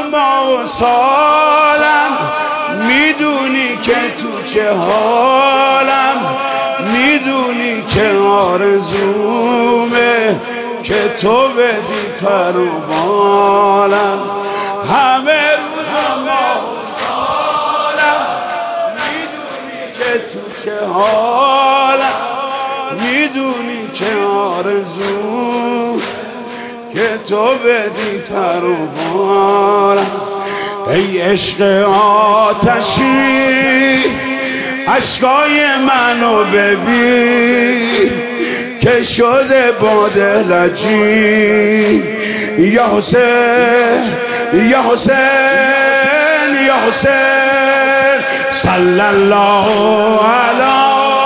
ماه و سالم، میدونی که تو چه حالم، میدونی که آرزومه که تو بدی پر و بالم. همه روز ماه و سالم، میدونی که تو چه حالم، میدونی که آرزو که تو بدی پر و بالم. ای عشق آتشی عشقای منو ببین که شده باد لجین. یا حسین یا حسین یا حسین صلی الله علی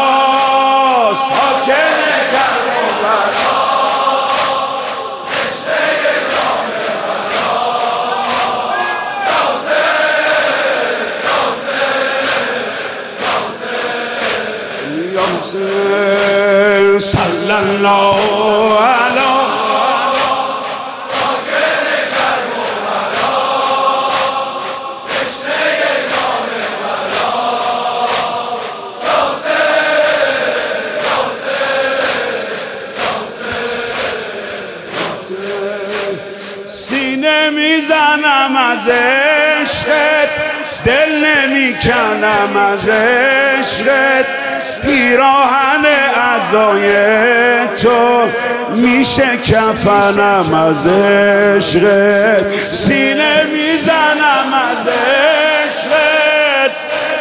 ساکن کربلا، رشته جام بلا. یا حسین یا حسین یا حسین صلی الله علی ساکن کربلا، رشته جام بلا. یا حسین یا حسین. سینه میزنم از عشقت، دل نمیکنم از عشقت، پیراهن عزای تو میشه کفنم از عشقت. سینه میزنم از عشقت،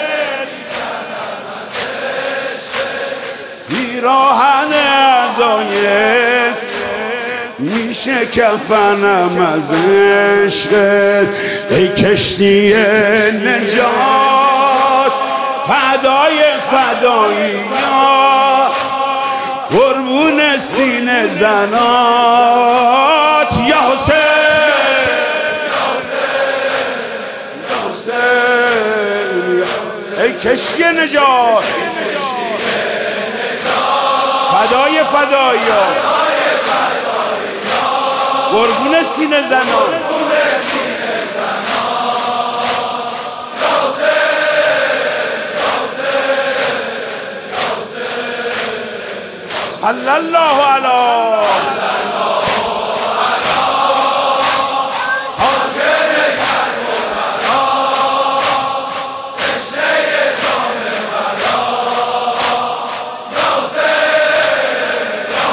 پیراهن عزای میشه کفنم از عشقت. ای کشتی نجات فدای فداییات، قربون سینه زنات. یا حسین یا حسین، ای کشتی نجات فدای فداییات، قربون سینه زنات. صلی الله علی ساکن کربلا، رشته جام بلا. یا حسین یا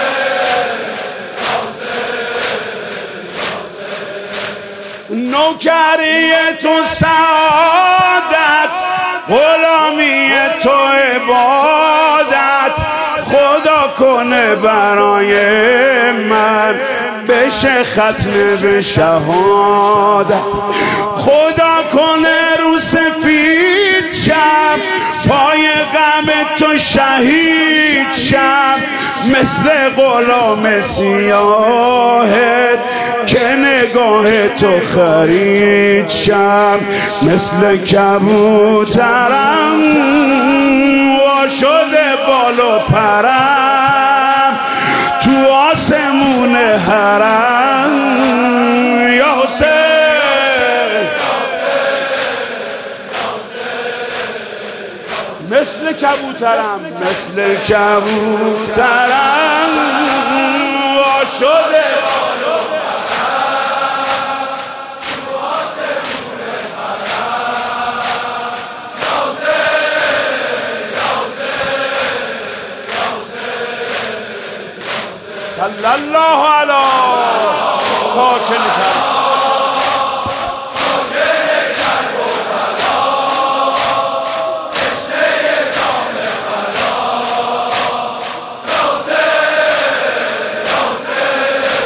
حسین. نوکری تو سعادت، غلامی تو عبادت، خدا کنه برای من بشه ختم به شهادت. خدا کنه رو سفید شم، پای غم تو شهید شم، مثل غلام سیاهت که نگاه تو خرید شم. مثل کبوترم وا شده بال و پرم تو آسمون حرم. یا حسین مثل کبوترم، مثل کبوترم وا شده بال و پرم تو آسمون حرم. یا حسین یا حسین صلی الله علی ساکن کربلا.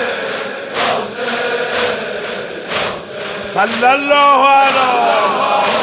صلی الله علی